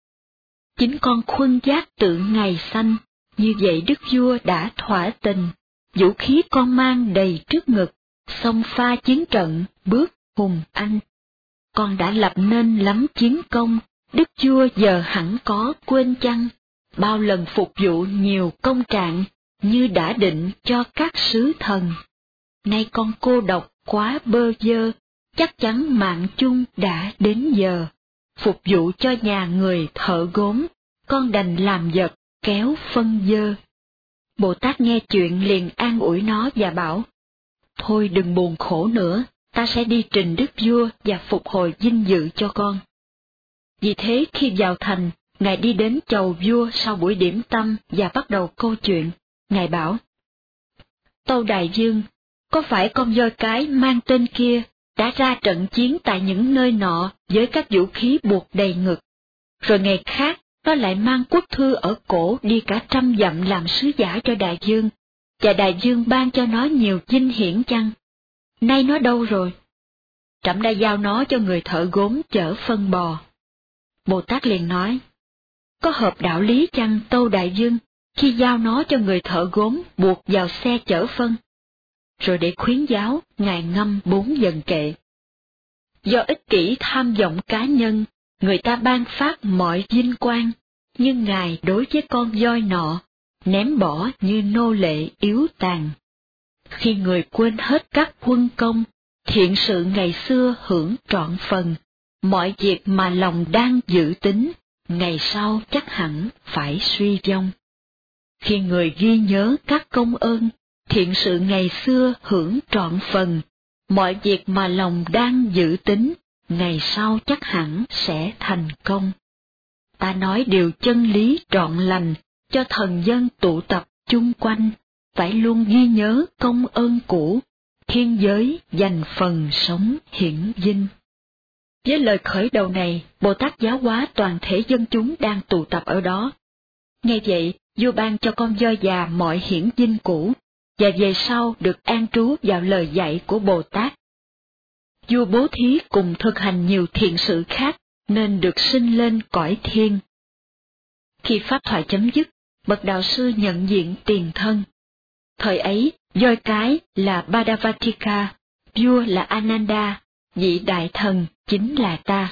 Chính con khuân giác tự ngày sanh, như vậy đức vua đã thỏa tình. Vũ khí con mang đầy trước ngực, xông pha chiến trận, bước hùng anh. Con đã lập nên lắm chiến công, đức vua giờ hẳn có quên chăng? Bao lần phục vụ nhiều công trạng, như đã định cho các sứ thần. Nay con cô độc quá bơ vơ, chắc chắn mạng chung đã đến giờ. Phục vụ cho nhà người thợ gốm, con đành làm vật kéo phân dơ. Bồ Tát nghe chuyện liền an ủi nó và bảo: thôi đừng buồn khổ nữa, ta sẽ đi trình đức vua và phục hồi vinh dự cho con. Vì thế khi vào thành, ngài đi đến chầu vua sau buổi điểm tâm và bắt đầu câu chuyện. Ngài bảo: Tâu Đại Dương, có phải con voi cái mang tên kia đã ra trận chiến tại những nơi nọ với các vũ khí buộc đầy ngực, rồi ngày khác nó lại mang quốc thư ở cổ đi cả trăm dặm làm sứ giả cho Đại Dương, và Đại Dương ban cho nó nhiều vinh hiển chăng? Nay nó đâu rồi? Trẫm đã giao nó cho người thợ gốm chở phân bò. Bồ Tát liền nói: có hợp đạo lý chăng Tâu Đại Dương, khi giao nó cho người thợ gốm buộc vào xe chở phân? Rồi để khuyến giáo, ngài ngâm bốn dần kệ. Do ích kỷ tham vọng cá nhân, người ta ban phát mọi vinh quang, nhưng ngài đối với con voi nọ, ném bỏ như nô lệ yếu tàn. Khi người quên hết các quân công, thiện sự ngày xưa hưởng trọn phần, mọi việc mà lòng đang dự tính, ngày sau chắc hẳn phải suy vong. Khi người ghi nhớ các công ơn, thiện sự ngày xưa hưởng trọn phần, mọi việc mà lòng đang dự tính, ngày sau chắc hẳn sẽ thành công. Ta nói điều chân lý trọn lành, cho thần dân tụ tập chung quanh, phải luôn ghi nhớ công ơn cũ, thiên giới dành phần sống hiển vinh. Với lời khởi đầu này, Bồ Tát giáo hóa toàn thể dân chúng đang tụ tập ở đó. Nghe vậy, vua ban cho con voi già mọi hiển vinh cũ, và về sau được an trú vào lời dạy của Bồ Tát. Vua bố thí cùng thực hành nhiều thiện sự khác, nên được sinh lên cõi thiên. Khi pháp thoại chấm dứt, bậc đạo sư nhận diện tiền thân. Thời ấy, voi cái là Badavatika, vua là Ananda, vị đại thần chính là ta.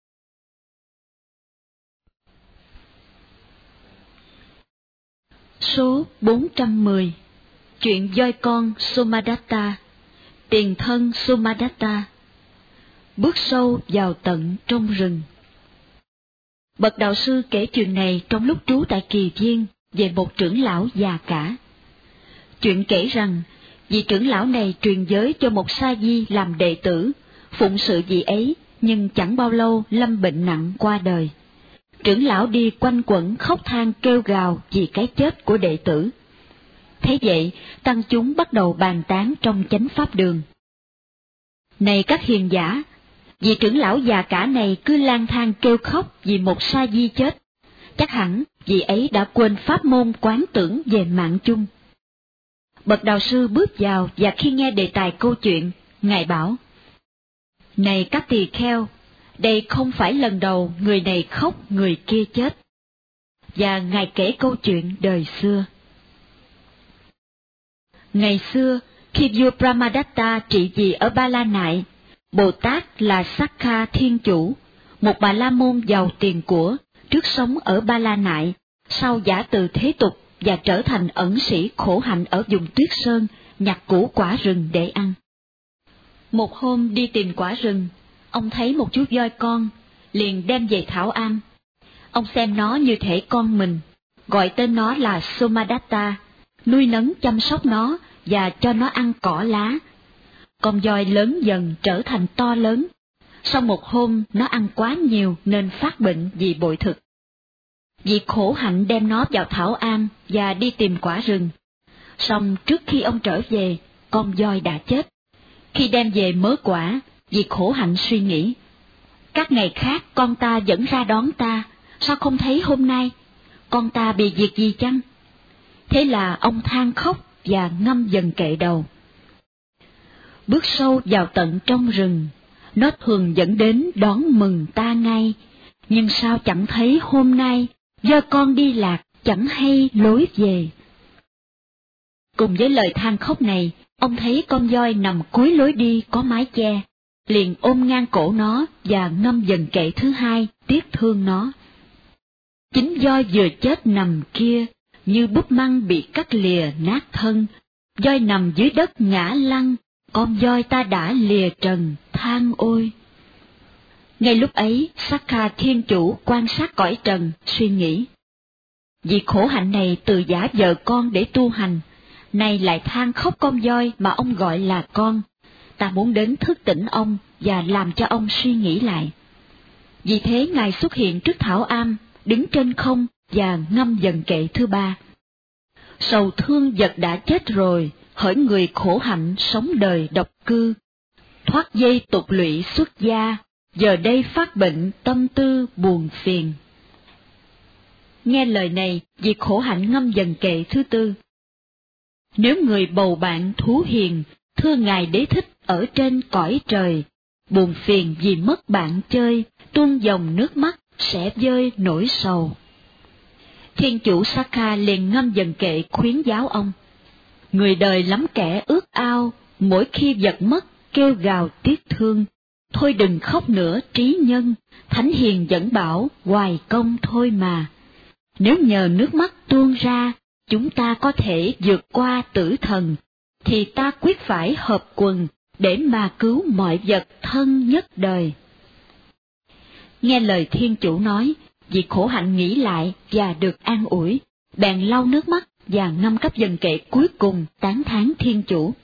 Số bốn trăm mười. Chuyện voi con Somadatta, tiền thân Somadatta. Bước sâu vào tận trong rừng. Bậc đạo sư kể chuyện này trong lúc trú tại Kỳ Viên về một trưởng lão già cả. Chuyện kể rằng, vị trưởng lão này truyền giới cho một sa di làm đệ tử, phụng sự vị ấy, nhưng chẳng bao lâu lâm bệnh nặng qua đời. Trưởng lão đi quanh quẩn khóc than kêu gào vì cái chết của đệ tử. Thế vậy, tăng chúng bắt đầu bàn tán trong chánh pháp đường. Này các hiền giả, vị trưởng lão già cả này cứ lang thang kêu khóc vì một sa di chết. chắc hẳn vị ấy đã quên pháp môn quán tưởng về mạng chung. Bậc đạo sư bước vào và khi nghe đề tài câu chuyện, Ngài bảo: Này các tỳ kheo, đây không phải lần đầu người này khóc người kia chết. Và Ngài kể câu chuyện đời xưa. Ngày xưa, khi vua Brahmadatta trị vì ở Ba La Nại, Bồ Tát là Sakha Thiên Chủ, một bà la môn giàu tiền của, trước sống ở Ba La Nại, sau giả từ thế tục và trở thành ẩn sĩ khổ hạnh ở vùng Tuyết Sơn, nhặt củ quả rừng để ăn. Một hôm đi tìm quả rừng, ông thấy một chú voi con, liền đem về thảo am. Ông xem nó như thể con mình, gọi tên nó là Somadatta, nuôi nấng chăm sóc nó và cho nó ăn cỏ lá. Con voi lớn dần trở thành to lớn. Sau một hôm nó ăn quá nhiều nên phát bệnh vì bội thực. Vị khổ hạnh đem nó vào thảo am và đi tìm quả rừng. Song trước khi ông trở về, con voi đã chết. Khi đem về mớ quả, vị khổ hạnh suy nghĩ: các ngày khác con ta vẫn ra đón ta, sao không thấy hôm nay? Con ta bị việc gì chăng? Thế là ông than khóc và ngâm dần kệ đầu. Bước sâu vào tận trong rừng, nó thường dẫn đến đón mừng ta ngay, nhưng sao chẳng thấy hôm nay, do con đi lạc chẳng hay lối về. Cùng với lời than khóc này, ông thấy con voi nằm cuối lối đi có mái che, liền ôm ngang cổ nó và ngâm dần kệ thứ hai, tiếc thương nó. Chính voi vừa chết nằm kia, như búp măng bị cắt lìa nát thân, voi nằm dưới đất ngã lăn, con voi ta đã lìa trần, than ôi. Ngay lúc ấy, Sakha Thiên Chủ quan sát cõi trần, suy nghĩ: vì khổ hạnh này từ giả vợ con để tu hành, nay lại than khóc con voi mà ông gọi là con. Ta muốn đến thức tỉnh ông và làm cho ông suy nghĩ lại. Vì thế Ngài xuất hiện trước thảo am, đứng trên không và ngâm dần kệ thứ ba. Sầu thương vật đã chết rồi, hỡi người khổ hạnh sống đời độc cư. Thoát dây tục lụy xuất gia, giờ đây phát bệnh tâm tư buồn phiền. Nghe lời này, vị khổ hạnh ngâm dần kệ thứ tư. Nếu người bầu bạn thú hiền, thưa Ngài Đế Thích ở trên cõi trời, buồn phiền vì mất bạn chơi, tuôn dòng nước mắt sẽ vơi nỗi sầu. Thiên Chủ Sakha liền ngâm dần kệ khuyến giáo ông: người đời lắm kẻ ước ao, mỗi khi vật mất kêu gào tiếc thương, thôi đừng khóc nữa trí nhân, thánh hiền vẫn bảo hoài công thôi mà. Nếu nhờ nước mắt tuôn ra, chúng ta có thể vượt qua tử thần, thì ta quyết phải hợp quần để mà cứu mọi vật thân nhất đời. Nghe lời Thiên Chủ nói, vị khổ hạnh nghĩ lại và được an ủi, bèn lau nước mắt và ngâm cấp dần kệ cuối cùng tán thán Thiên Chủ.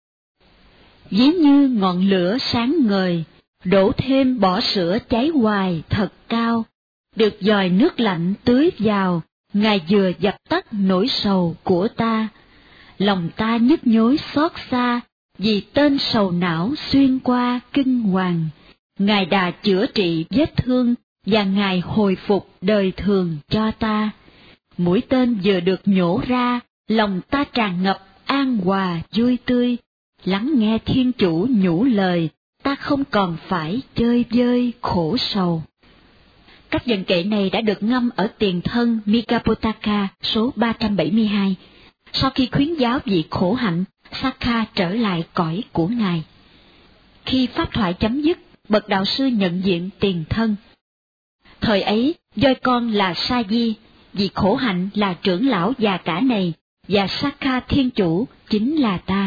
Ví như ngọn lửa sáng ngời, đổ thêm bỏ sữa cháy hoài thật cao, được dòi nước lạnh tưới vào, Ngài vừa dập tắt nỗi sầu của ta. Lòng ta nhức nhối xót xa, vì tên sầu não xuyên qua kinh hoàng. Ngài đã chữa trị vết thương, và Ngài hồi phục đời thường cho ta. Mũi tên vừa được nhổ ra, lòng ta tràn ngập an hòa vui tươi. Lắng nghe Thiên Chủ nhủ lời, ta không còn phải chơi vơi khổ sầu. Các dần kệ này đã được ngâm ở tiền thân Mikapotaka số ba trăm bảy mươi hai. Sau khi khuyến giáo vị khổ hạnh, Sakha trở lại cõi của Ngài. Khi pháp thoại chấm dứt, bậc đạo sư nhận diện tiền thân. Thời ấy, voi con là Sa Di, vị khổ hạnh là trưởng lão già cả này, và Sakha Thiên Chủ chính là ta.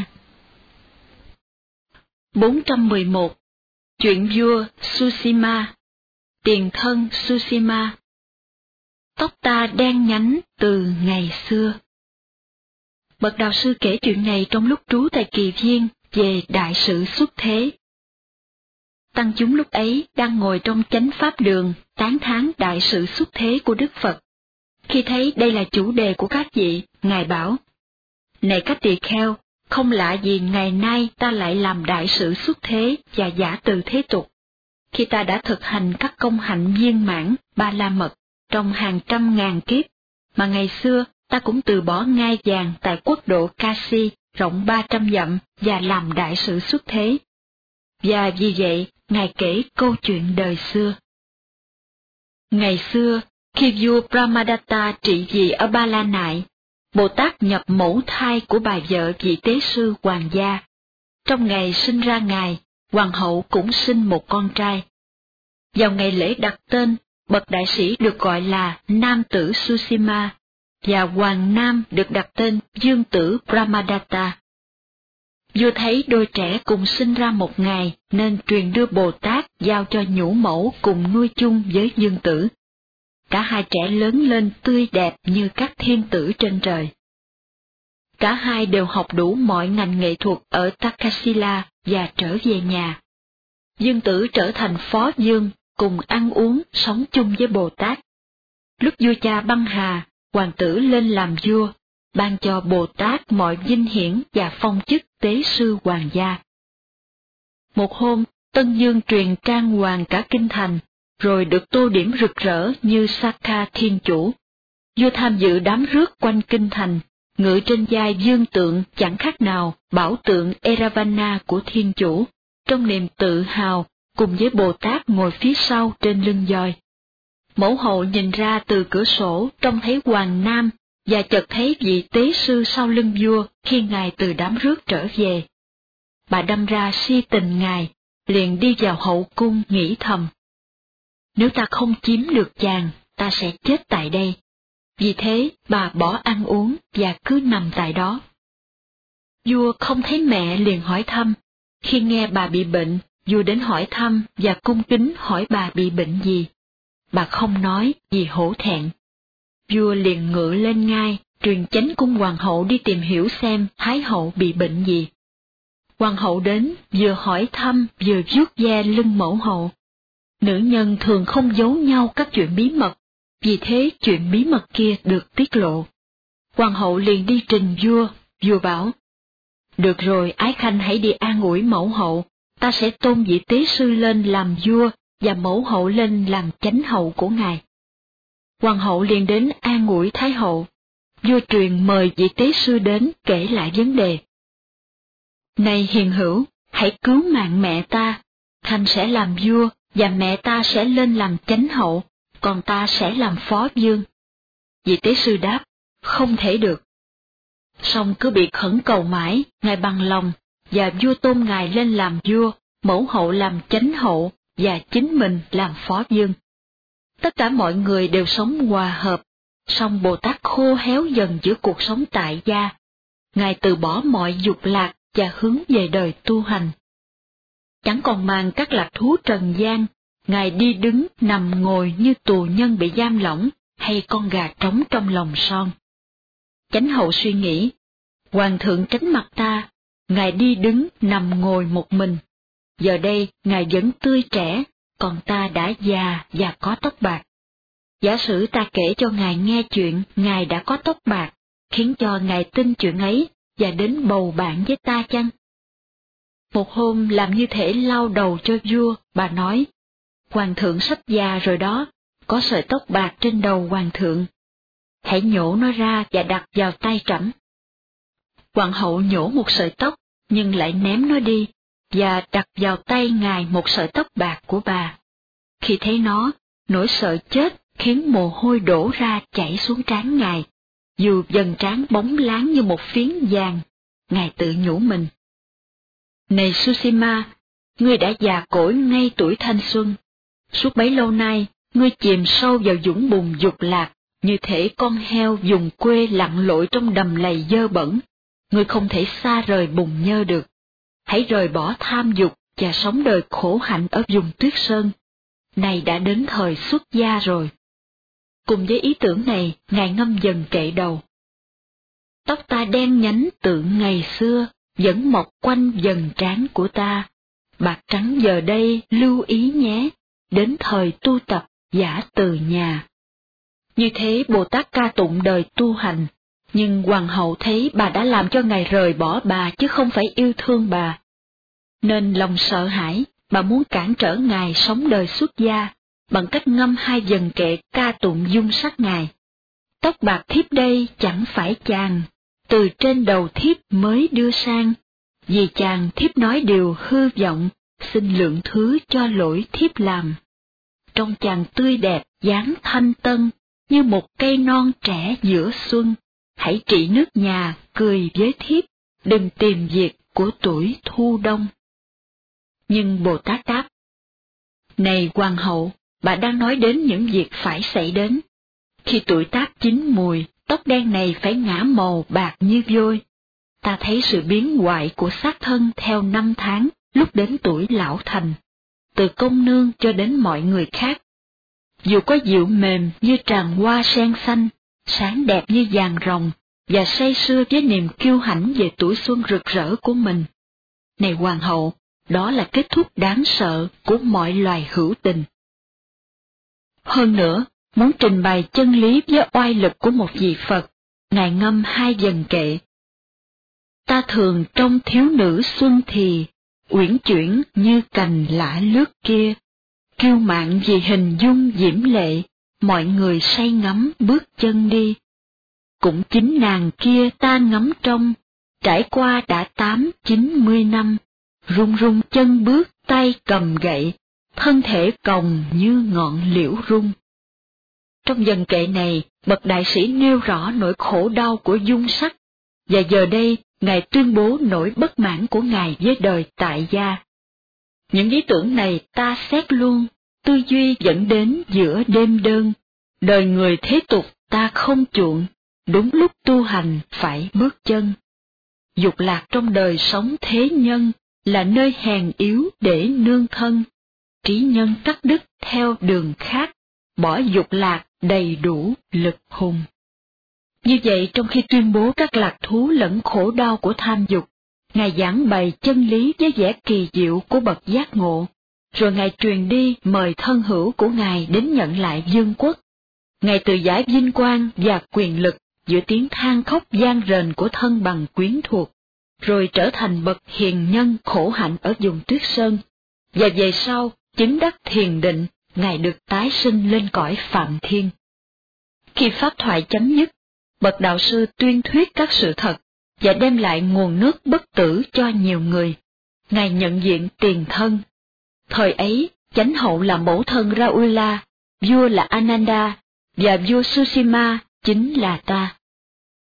bốn trăm mười một. Chuyện vua Sushima. Tiền thân Sushima. Tóc ta đen nhánh từ ngày xưa. Bậc đạo sư kể chuyện này trong lúc trú tại Kỳ Viên về đại sự xuất thế. Tăng chúng lúc ấy đang ngồi trong chánh pháp đường tán thán đại sự xuất thế của Đức Phật. Khi thấy đây là chủ đề của các vị, Ngài bảo: này các tỳ kheo, không lạ gì ngày nay ta lại làm đại sự xuất thế và giả từ thế tục, khi ta đã thực hành các công hạnh viên mãn ba la mật, trong hàng trăm ngàn kiếp, mà ngày xưa ta cũng từ bỏ ngai vàng tại quốc độ Kasi rộng ba trăm dặm và làm đại sự xuất thế. Và vì vậy, Ngài kể câu chuyện đời xưa. Ngày xưa, khi vua Brahmadatta trị vì ở Ba La Nại, Bồ Tát nhập mẫu thai của bà vợ vị tế sư hoàng gia. Trong ngày sinh ra Ngài, hoàng hậu cũng sinh một con trai. Vào ngày lễ đặt tên, bậc đại sĩ được gọi là Nam tử Susima, và hoàng nam được đặt tên Dương tử Brahmadatta. Vua thấy đôi trẻ cùng sinh ra một ngày, nên truyền đưa Bồ Tát giao cho nhũ mẫu cùng nuôi chung với Dương tử. Cả hai trẻ lớn lên tươi đẹp như các thiên tử trên trời. Cả hai đều học đủ mọi ngành nghệ thuật ở Takasila và trở về nhà. Dương tử trở thành phó vương, cùng ăn uống, sống chung với Bồ Tát. Lúc vua cha băng hà, hoàng tử lên làm vua, ban cho Bồ Tát mọi vinh hiển và phong chức tế sư hoàng gia. Một hôm, Tân Dương truyền trang hoàng cả kinh thành, rồi được tô điểm rực rỡ như Sakha Thiên Chủ. Vua tham dự đám rước quanh kinh thành, ngự trên vai dương tượng chẳng khác nào bảo tượng Eravana của Thiên Chủ, trong niềm tự hào, cùng với Bồ Tát ngồi phía sau trên lưng voi. Mẫu hậu nhìn ra từ cửa sổ trông thấy Hoàng Nam, và chợt thấy vị tế sư sau lưng vua khi Ngài từ đám rước trở về. Bà đâm ra si tình Ngài, liền đi vào hậu cung nghĩ thầm. Nếu ta không chiếm được chàng, ta sẽ chết tại đây. Vì thế bà bỏ ăn uống và cứ nằm tại đó. Vua không thấy mẹ liền hỏi thăm. Khi nghe bà bị bệnh, vua đến hỏi thăm và cung kính hỏi bà bị bệnh gì. Bà không nói vì hổ thẹn. Vua liền ngự lên ngai, truyền chánh cung hoàng hậu đi tìm hiểu xem thái hậu bị bệnh gì. Hoàng hậu đến, vừa hỏi thăm vừa vuốt ve lưng mẫu hậu. Nữ nhân thường không giấu nhau các chuyện bí mật, vì thế chuyện bí mật kia được tiết lộ. Hoàng hậu liền đi trình vua, vua bảo: Được rồi, ái khanh hãy đi an ủi mẫu hậu, ta sẽ tôn vị tế sư lên làm vua và mẫu hậu lên làm chánh hậu của ngài. Hoàng hậu liền đến an ủi thái hậu. Vua truyền mời vị tế sư đến kể lại vấn đề. Này hiền hữu, hãy cứu mạng mẹ ta, khanh sẽ làm vua và mẹ ta sẽ lên làm chánh hậu, còn ta sẽ làm phó vương. Vị tế sư đáp, không thể được. Song cứ bị khẩn cầu mãi, ngài bằng lòng, và vua tôn ngài lên làm vua, mẫu hậu làm chánh hậu, và chính mình làm phó vương. Tất cả mọi người đều sống hòa hợp, song Bồ Tát khô héo dần giữa cuộc sống tại gia. Ngài từ bỏ mọi dục lạc và hướng về đời tu hành. Chẳng còn màng các lạc thú trần gian, Ngài đi đứng nằm ngồi như tù nhân bị giam lỏng, hay con gà trống trong lòng son. Chánh hậu suy nghĩ, Hoàng thượng tránh mặt ta, Ngài đi đứng nằm ngồi một mình. Giờ đây Ngài vẫn tươi trẻ, còn ta đã già và có tóc bạc. Giả sử ta kể cho Ngài nghe chuyện Ngài đã có tóc bạc, khiến cho Ngài tin chuyện ấy và đến bầu bạn với ta chăng? Một hôm làm như thể lau đầu cho vua, bà nói, Hoàng thượng sắp già rồi đó, có sợi tóc bạc trên đầu Hoàng thượng. Hãy nhổ nó ra và đặt vào tay trẫm. Hoàng hậu nhổ một sợi tóc, nhưng lại ném nó đi, và đặt vào tay Ngài một sợi tóc bạc của bà. Khi thấy nó, nỗi sợ chết khiến mồ hôi đổ ra chảy xuống trán Ngài, dù dần trán bóng láng như một phiến vàng. Ngài tự nhủ mình. Này Susima, ngươi đã già cỗi ngay tuổi thanh xuân. Suốt bấy lâu nay, ngươi chìm sâu vào vũng bùn dục lạc, như thể con heo vùng quê lặn lội trong đầm lầy dơ bẩn. Ngươi không thể xa rời bùn nhơ được. Hãy rời bỏ tham dục và sống đời khổ hạnh ở vùng tuyết sơn. Này đã đến thời xuất gia rồi. Cùng với ý tưởng này, Ngài ngâm dần kệ đầu. Tóc ta đen nhánh từ ngày xưa, vẫn mọc quanh dần trán của ta. Bạc trắng giờ đây lưu ý nhé, đến thời tu tập giả từ nhà. Như thế Bồ Tát ca tụng đời tu hành, nhưng hoàng hậu thấy bà đã làm cho Ngài rời bỏ bà chứ không phải yêu thương bà. Nên lòng sợ hãi, bà muốn cản trở Ngài sống đời xuất gia, bằng cách ngâm hai dần kệ ca tụng dung sắc Ngài. Tóc bạc thiếp đây chẳng phải chàng, từ trên đầu thiếp mới đưa sang, vì chàng thiếp nói điều hư vọng, xin lượng thứ cho lỗi thiếp làm. Trong chàng tươi đẹp, dáng thanh tân, như một cây non trẻ giữa xuân, hãy trị nước nhà, cười với thiếp, đừng tìm việc của tuổi thu đông. Nhưng Bồ Tát đáp: Này hoàng hậu, bà đang nói đến những việc phải xảy đến. Khi tuổi tác chín mùi, tóc đen này phải ngả màu bạc như vôi. Ta thấy sự biến hoại của xác thân theo năm tháng, lúc đến tuổi lão thành, từ công nương cho đến mọi người khác. Dù có dịu mềm như tràng hoa sen xanh, sáng đẹp như vàng rồng, và say sưa với niềm kiêu hãnh về tuổi xuân rực rỡ của mình. Này hoàng hậu, đó là kết thúc đáng sợ của mọi loài hữu tình. Hơn nữa, muốn trình bày chân lý với oai lực của một vị Phật, Ngài ngâm hai dần kệ. Ta thường trông thiếu nữ xuân thì, uyển chuyển như cành lã lướt kia, kiêu mạn vì hình dung diễm lệ, mọi người say ngắm bước chân đi. Cũng chính nàng kia ta ngắm trông, trải qua đã tám chín mươi năm, run run chân bước tay cầm gậy, thân thể còng như ngọn liễu rung. Trong dần kệ này, bậc đại sĩ nêu rõ nỗi khổ đau của dung sắc, và giờ đây Ngài tuyên bố nỗi bất mãn của Ngài với đời tại gia. Những ý tưởng này ta xét luôn, tư duy dẫn đến giữa đêm đơn, đời người thế tục ta không chuộng, đúng lúc tu hành phải bước chân. Dục lạc trong đời sống thế nhân là nơi hèn yếu để nương thân, trí nhân cắt đứt theo đường khác, bỏ dục lạc đầy đủ lực hùng. Như vậy, trong khi tuyên bố các lạc thú lẫn khổ đau của tham dục, Ngài giảng bày chân lý với vẻ kỳ diệu của bậc giác ngộ, rồi Ngài truyền đi mời thân hữu của Ngài đến nhận lại vương quốc. Ngài tự giải vinh quang và quyền lực giữa tiếng than khóc gian rền của thân bằng quyến thuộc, rồi trở thành bậc hiền nhân khổ hạnh ở vùng Tuyết Sơn, và về sau, chứng đắc thiền định, Ngài được tái sinh lên cõi Phạm Thiên. Khi pháp thoại chấm dứt, bậc đạo sư tuyên thuyết các sự thật, và đem lại nguồn nước bất tử cho nhiều người. Ngài nhận diện tiền thân. Thời ấy, chánh hậu là mẫu thân Rahula, vua là Ananda, và vua Sushima chính là ta.